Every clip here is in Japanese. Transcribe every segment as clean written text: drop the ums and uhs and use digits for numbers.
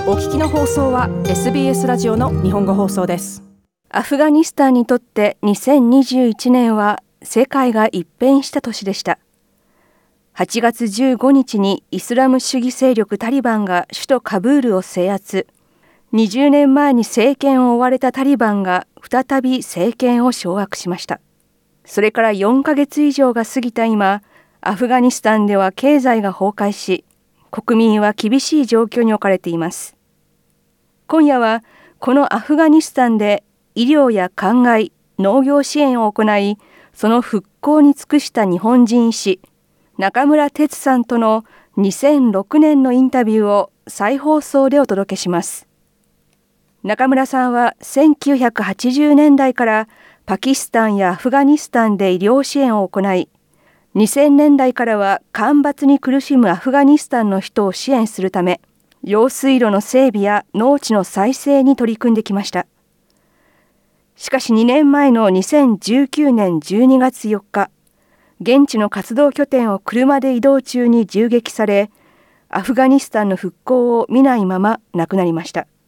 お聞きの放送は SBS ラジオの日本語放送です。 アフガニスタンにとって2021年は世界が一変した年でした。8月15日にイスラム主義勢力タリバンが首都カブールを制圧。20年前に政権を追われたタリバンが再び政権を掌握しました。それから4ヶ月以上が過ぎた今、アフガニスタンでは経済が崩壊し、国民は厳しい状況に置かれています。今夜はこのアフガニスタンで医療や灌漑、農業支援を行い、その復興に尽くした日本人医師、中村哲さんとの2006年のインタビューを再放送でお届けします。中村さんは1980年代からパキスタンやアフガニスタンで医療支援を行い、2000年代からは干ばつに苦しむアフガニスタンの人を支援するため、用水路の整備や農地の再生に取り組んできました。しかし2年前の2019年12月4日、現地の活動拠点を車で移動中に銃撃され、アフガニスタンの復興を見ないまま亡くなりました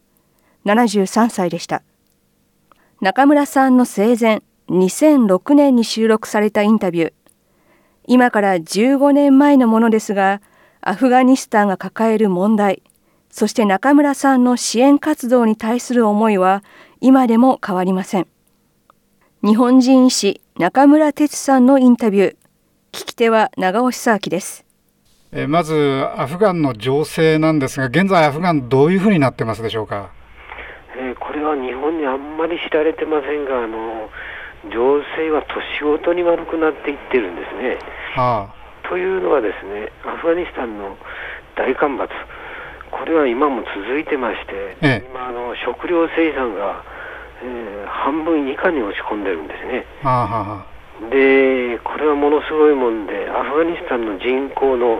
。73歳でした。中村さんの生前、2006年に収録されたインタビュー。今から15年前のものですが、アフガニスタンが抱える問題、そして中村さんの支援活動に対する思いは今でも変わりません。日本人医師中村哲さんのインタビュー。聞き手は長尾久明です。 まずアフガンの情勢なんですが、現在アフガンどういうふうになってますでしょうか。 これは日本にあんまり知られてませんが、情勢は年ごとに悪くなっていってるんですね。というのはですね、アフガニスタンの大干ばつ、これは今も続いてまして、今食料生産が、半分以下に落ち込んでるんですね。で、これはものすごいもんで、アフガニスタンの人口の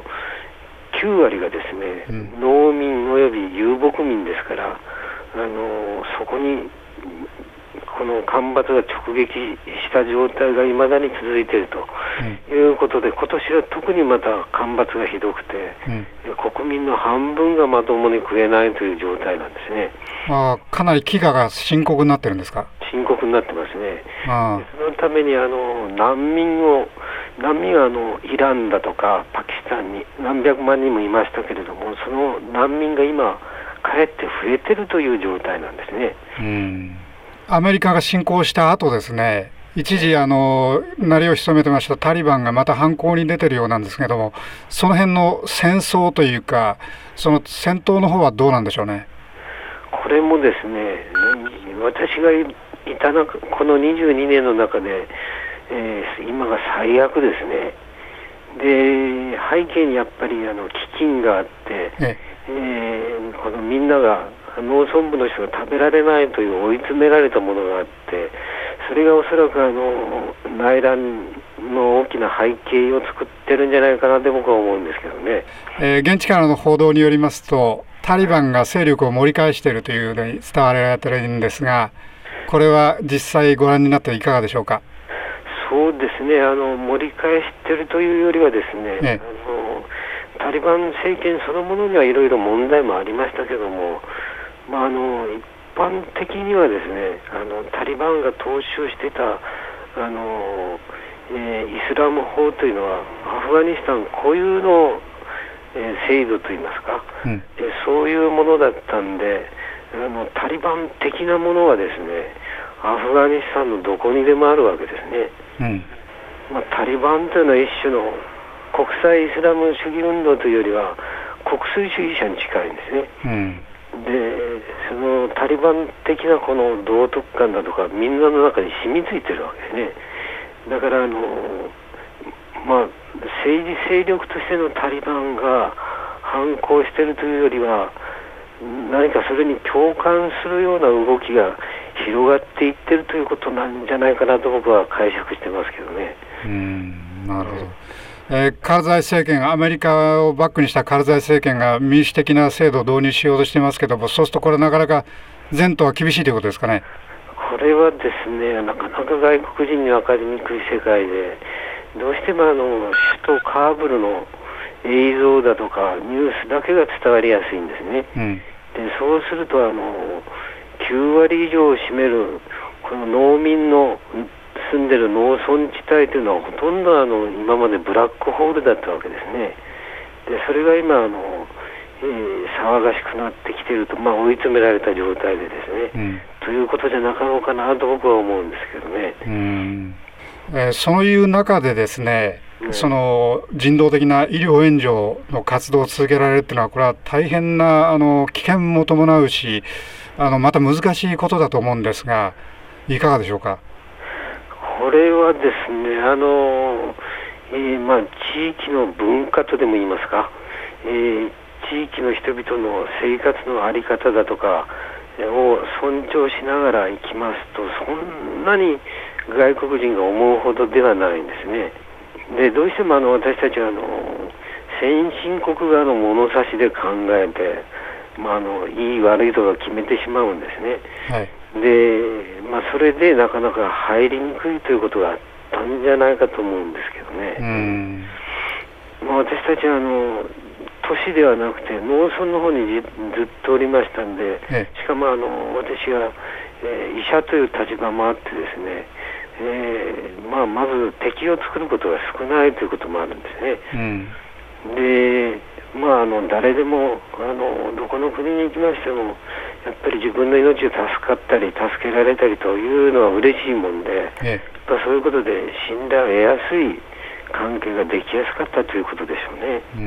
9割がですね、農民および遊牧民ですから、そこにこの干ばつが直撃した状態が未だに続いているということで、今年は特にまた干ばつがひどくて、国民の半分がまともに食えないという状態なんですね。 かなり飢餓が深刻になってるんですか。 深刻になってますね。そのために難民はイランだとかパキスタンに何百万人もいましたけれども、その難民が今かえって増えてるという状態なんですね。 アメリカが侵攻した後ですね、一時鳴りを潜めてましたタリバンがまた反攻に出てるようなんですけども、その辺の戦争というか、その戦闘の方はどうなんでしょうね。 これもですね、私がいたこの22年の中で、今が最悪ですね。で、背景にやっぱり飢饉があって、このみんなが農村部の人が食べられないという追い詰められたものがあって、それがおそらく内乱の大きな背景を作ってるんじゃないかなって僕は思うんですけどね。 現地からの報道によりますと、タリバンが勢力を盛り返しているというふうに伝わられているんですが、これは実際ご覧になっていかがでしょうか。 そうですね、盛り返しているというよりはですね、タリバン政権そのものにはいろいろ問題もありましたけども、一般的にはですね、タリバンが踏襲していたイスラム法というのはアフガニスタン固有の、制度といいますか、そういうものだったんで、タリバン的なものはですね、アフガニスタンのどこにでもあるわけですね。タリバンというのは一種の国際イスラム主義運動というよりは国粋主義者に近いんですね。で、そのタリバン的なこの道徳観だとかみんなの中に染みついてるわけですね。だから政治勢力としてのタリバンが反抗しているというよりは、何かそれに共感するような動きが広がっていってるということなんじゃないかなと僕は解釈してますけどね。 なるほど。カルザイ政権、アメリカをバックにしたカルザイ政権が民主的な制度を導入しようとしていますけども、そうするとこれなかなか前途は厳しいということですかね。 これはですね、なかなか外国人に分かりにくい世界で、どうしても首都カーブルの映像だとかニュースだけが伝わりやすいんですね。 でそうすると9割以上を占めるこの農民の住んでる農村地帯というのはほとんど今までブラックホールだったわけですね。でそれが今騒がしくなってきていると、追い詰められた状態でですね、ということじゃなかろうかなと僕は思うんですけどね。 そういう中でですね、その人道的な医療援助の活動を続けられるというのは、これは大変な危険も伴うし、また難しいことだと思うんですが、いかがでしょうか。 これはですね、地域の文化とでも言いますか、地域の人々の生活の在り方だとかを尊重しながら行きますと、そんなに外国人が思うほどではないんですね。でどうしても私たちは先進国側の物差しで考えて、いい悪いとか決めてしまうんですね。はい、で、それでなかなか入りにくいということがあったんじゃないかと思うんですけどね。私たちは都市ではなくて農村の方にずっとおりましたんで、しかも私が、医者という立場もあってですね、まず敵を作ることが少ないということもあるんですね。で誰でもどこの国に行きましてもやっぱり自分の命を助かったり助けられたりというのは嬉しいもんで、やっぱそういうことで信頼を得やすい関係ができやすかったということでしょ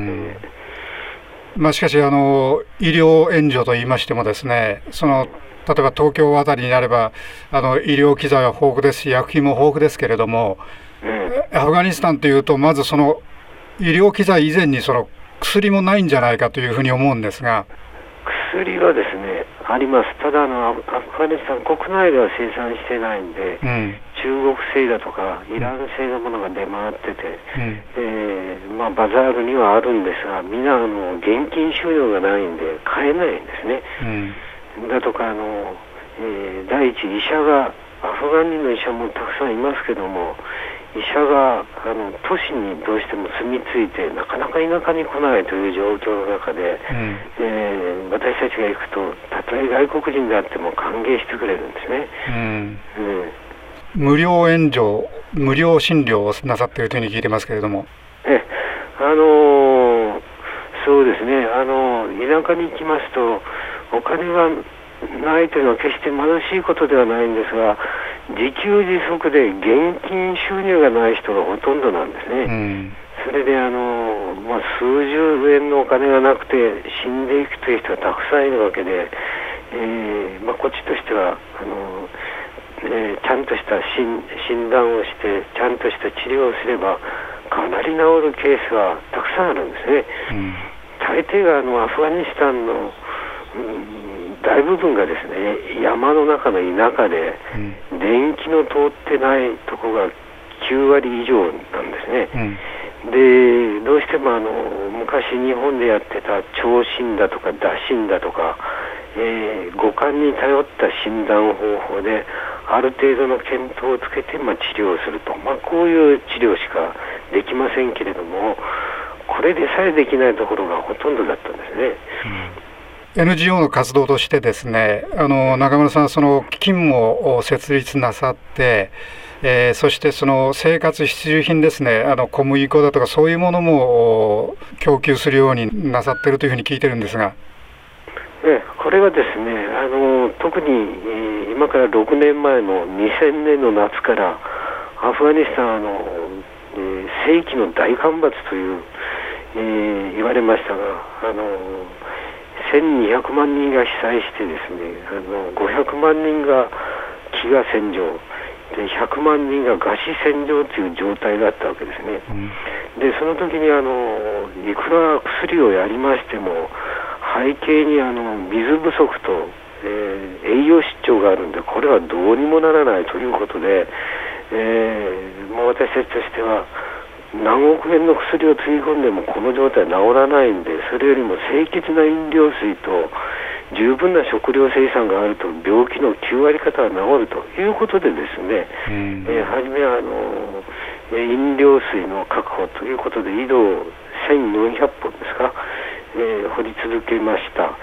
うね。 しかし医療援助といいましてもですね、例えば東京あたりになれば医療機材は豊富ですし薬品も豊富ですけれども、アフガニスタンというとまずその医療機材以前に薬もないんじゃないかというふうに思うんですが。 薬はですねあります。ただアフガニスタン国内では生産してないんで、中国製だとかイラン製のものが出回ってて、バザールにはあるんですが、みんな現金収入がないんで買えないんですね。だとか第一医者がアフガン人の医者もたくさんいますけども、医者が都市にどうしても住み着いてなかなか田舎に来ないという状況の中で、私たちが行くとたとえ外国人であっても歓迎してくれるんですね。 無料援助、無料診療をなさっているというふうに聞いてますけれども。 そうですね、田舎に行きますとお金がないというのは決して貧しいことではないんですが、自給自足で現金収入がない人がほとんどなんですね。それで数十円のお金がなくて死んでいくという人がたくさんいるわけで、こっちとしてはちゃんとした診断をしてちゃんとした治療をすればかなり治るケースはたくさんあるんですね。大抵がアフガニスタンの大部分がですね山の中の田舎で、電気の通ってないところが9割以上なんですね。でどうしても昔日本でやってた聴診だとか打診だとか、五感に頼った診断方法である程度の検討をつけて、治療すると、こういう治療しかできませんけれども、これでさえできないところがほとんどだったんですね。 NGO の活動としてですね、中村さんはその基金も設立なさって、そしてその生活必需品ですね、小麦粉だとかそういうものも供給するようになさっているというふうに聞いてるんですが。 これはですね、特に今から6年前の2000年の夏からアフガニスタン世紀の大干ばつという、言われましたが、1200万人が被災してですね、500万人が飢餓戦場で100万人が餓死戦場という状態だったわけですね。でその時にいくら薬をやりましても背景に水不足と、栄養失調があるんで、これはどうにもならないということで、もう私たちとしては何億円の薬をつぎ込んでもこの状態は治らないんで、それよりも清潔な飲料水と十分な食料生産があると病気の9割方は治るということでですね、初めは飲料水の確保ということで井戸1400本ですか、掘り続けました。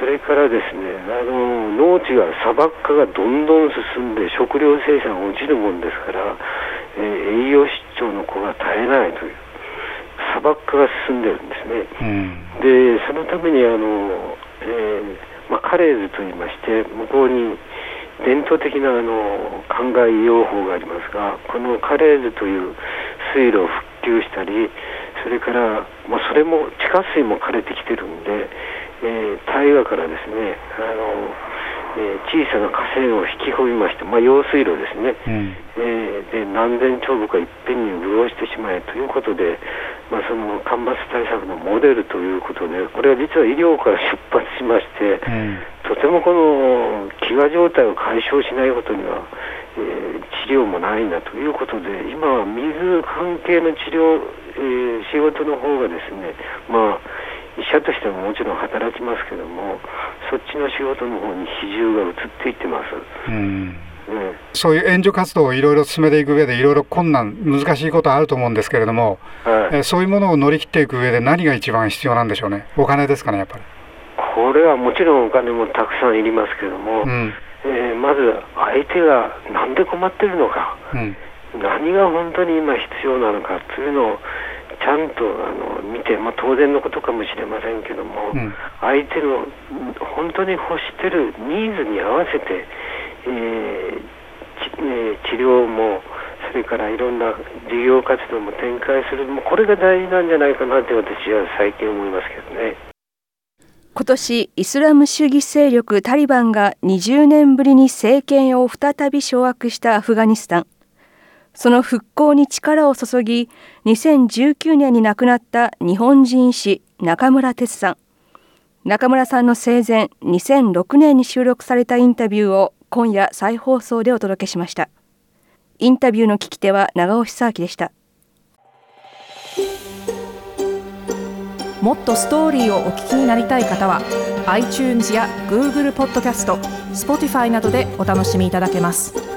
それからですね、農地が砂漠化がどんどん進んで食料生産が落ちるもんですから、栄養失調の子が絶えないという砂漠化が進んでるんですね。でそのためにカレーズといいまして、向こうに伝統的な灌漑養法がありますが、このカレーズという水路を復旧したり、それから、それも地下水も枯れてきてるんで、大河からですね、小さな河川を引き込みまして、用水路ですね、で何千丁木がいっぺんに潤してしまえということで、その干ばつ対策のモデルということで、これは実は医療から出発しまして、とてもこの飢餓状態を解消しないことには、治療もないんだということで、今は水関係の治療、仕事の方がですね、医者としてももちろん働きますけども、そっちの仕事の方に比重が移っていってます。 そういう援助活動をいろいろ進めていく上で、いろいろ困難、難しいことはあると思うんですけれども、そういうものを乗り切っていく上で何が一番必要なんでしょうね。お金ですかね、やっぱり。 これはもちろんお金もたくさんいりますけども、まず相手がなんで困ってるのか、何が本当に今必要なのかというのをちゃんと見て、当然のことかもしれませんけども、相手の本当に欲してるニーズに合わせて、治療も、それからいろんな事業活動も展開する、これが大事なんじゃないかなって私は最近思いますけどね。 今年イスラム主義勢力タリバンが20年ぶりに政権を再び掌握したアフガニスタン。その復興に力を注ぎ、2019年に亡くなった日本人医師中村哲さん。中村さんの生前2006年に収録されたインタビューを今夜再放送でお届けしました。インタビューの聞き手は長尾久明でした。 もっとストーリーをお聞きになりたい方は iTunes や Google ポッドキャスト、Spotify などでお楽しみいただけます。